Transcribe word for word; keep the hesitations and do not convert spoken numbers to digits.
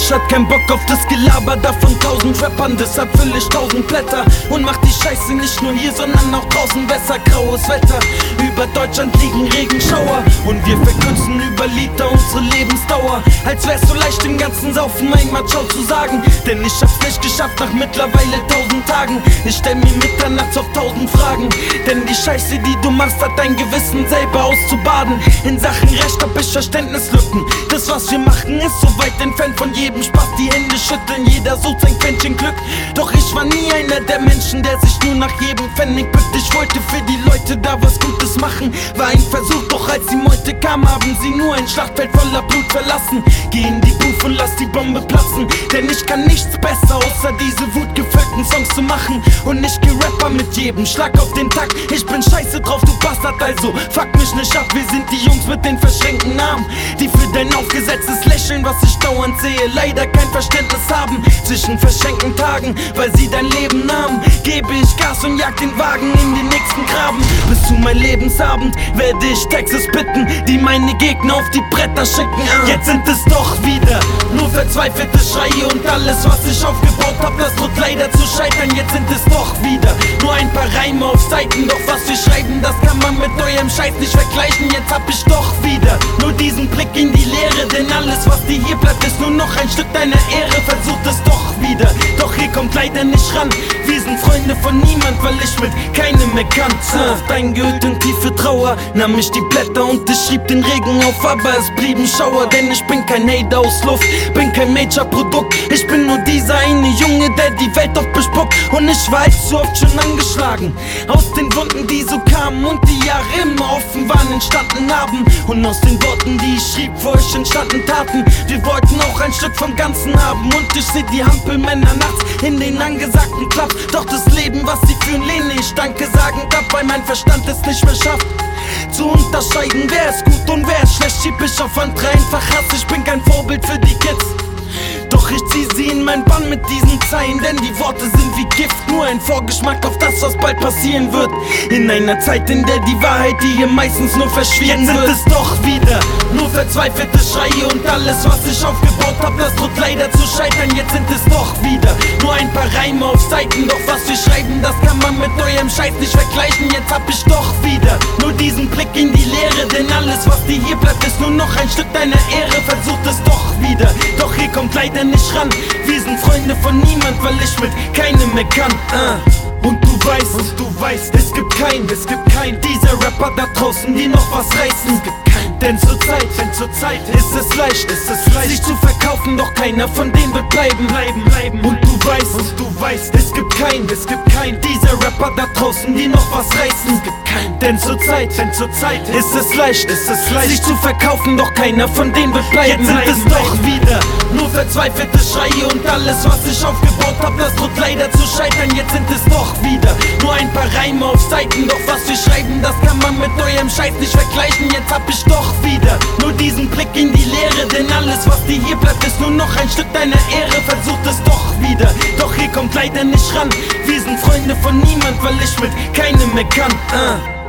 Bitch hat kein Bock auf das Gelaber da von tausend Rappern, deshalb füll ich tausend Blätter und mach die Scheiße nicht nur hier, sondern auch draußen besser. Graues Wetter, über Deutschland liegen Regenschauer und wir verkürzen über Liter unsere Lebensdauer. Als wär's so leicht im ganzen Saufen einmal Ciao zu sagen, denn ich hab's nicht geschafft nach mittlerweile tausend Tagen. Ich stell mir mitternachts auf tausend Fragen, denn die Scheiße, die du machst, hat dein Gewissen selber auszubaden. In Sachen Recht hab ich Verständnislücken, das was wir machen ist so weit entfernt von jedem Spaß. Die Hände schütteln, jeder sucht sein Quäntchen Glück, doch ich war nie einer der Menschen, der sich nur nach jedem Pfennig bückt. Ich wollte für die Leute da was Gutes machen, war ein Versuch, doch als die Meute kam, haben sie nur ein Schlachtfeld voller Blut verlassen. Geh in die Booth und lass die Bombe platzen, denn ich kann nichts besser, außer diese wutgefüllten Songs zu machen. Und ich geh Rapper mit jedem Schlag auf den Takt. Ich bin scheiße drauf, du Bastard, also fuck mich nicht ab. Wir sind die Jungs mit den verschränkten Armen, die für dein aufgesetztes Lächeln, was ich dauernd sehe, leider kein Verständnis haben. Zwischen verschenkten Tagen, weil sie dein Leben nahmen, gebe ich Gas und jag den Wagen in den nächsten Graben. Bis zu mein Lebensabend werde ich Texte bitten, die meine Gegner auf die Bretter schicken. Jetzt sind es doch wieder nur verzweifelte Schreie und alles, was ich aufgebaut hab, das droht leider zu scheitern. Jetzt sind es doch wieder nur ein paar Reime auf Seiten, doch was wir schreiben, das kann man mit eurem Scheiß nicht vergleichen. Jetzt hab ich doch wieder nur diesen Blick in die Leere, denn alles, was dir hier bleibt, ist nur noch ein Stück deiner Ehre. Versucht es doch wieder, doch ihr kommt leider nicht ran. Wir sind Freunde von niemand, weil ich mit keinem mehr kann. Oft eingehüllt in tiefe Trauer nahm ich die Blätter und ich schrieb den Regen auf, aber es blieben Schauer, denn ich bin kein Hater aus Luft, bin kein Major-Produkt. Ich bin nur dieser eine Junge, der die Welt oft bespuckt, und ich war allzu oft schon angeschlagen. Aus den Wunden, die so kamen und die Jahre immer offen waren, entstanden haben. Und aus den Worten, die ich schrieb, vor euch entstanden Taten. Wir wollten auch ein Stück vom Ganzen haben, und ich seh die Hampelmänner nachts in den angesagten Clubs. Doch das Leben, was sie führen, lehne ich Danke sagend ab, weil mein Verstand es nicht mehr schafft zu unterscheiden, wer ist gut und wer ist schlecht. Schieb ich auf andere einfach Hass, ich bin kein Vorbild für die Kids, doch ich zieh sie in mein Bann mit diesen Zeilen, denn die Worte sind wie Gift, nur ein Vorgeschmack auf das, was bald passieren wird. In einer Zeit, in der die Wahrheit, die hier meistens nur verschwiegen wird. Jetzt sind es doch wieder nur verzweifelte Schreie und alles, was ich aufgebaut hab, das droht leider zu scheitern. Jetzt sind es doch wieder nur ein paar Reime auf Seiten, doch was wir schreiben, das kann man mit eurem Scheiß nicht vergleichen. Jetzt hab ich doch wieder nur diesen Blick in die Leere, denn alles, was dir hier bleibt, ist nur noch ein Stück deiner Ehre. Versucht es doch wieder, doch ihr kommt leider nicht ran. Wir sind Freunde von niemand, weil ich mit keinem mehr kann. uh. Und du weißt, und du weißt, es gibt keinen, es gibt keinen dieser Rapper da draußen, die noch was reißen. Es gibt keinen, denn zur Zeit, denn zur Zeit ist es leicht, ist es leicht, sich zu verkaufen, doch keiner von denen wird bleiben, bleiben, bleiben. Und du weißt, und du weißt, es gibt keinen, es gibt keinen dieser Rapper da draußen, die noch was reißen. Es gibt keinen, denn zur Zeit, denn zur Zeit ist es leicht, ist es leicht, sich zu verkaufen, doch keiner von denen wird bleiben. Jetzt sind es doch wieder nur verzweifelte Schreie und alles, was ich aufgebaut hab, das droht leider zu scheitern. Jetzt sind es doch wieder nur ein paar Reime auf Seiten, doch was wir schreiben, das kann man mit eurem Scheiß nicht vergleichen. Jetzt hab ich doch wieder nur diesen Blick in die Leere, denn alles, was dir hier bleibt, ist nur noch ein Stück deiner Ehre. Versucht es doch wieder, doch ihr kommt leider nicht ran. Wir sind Freunde von niemand, weil ich mit keinem mehr kann. uh.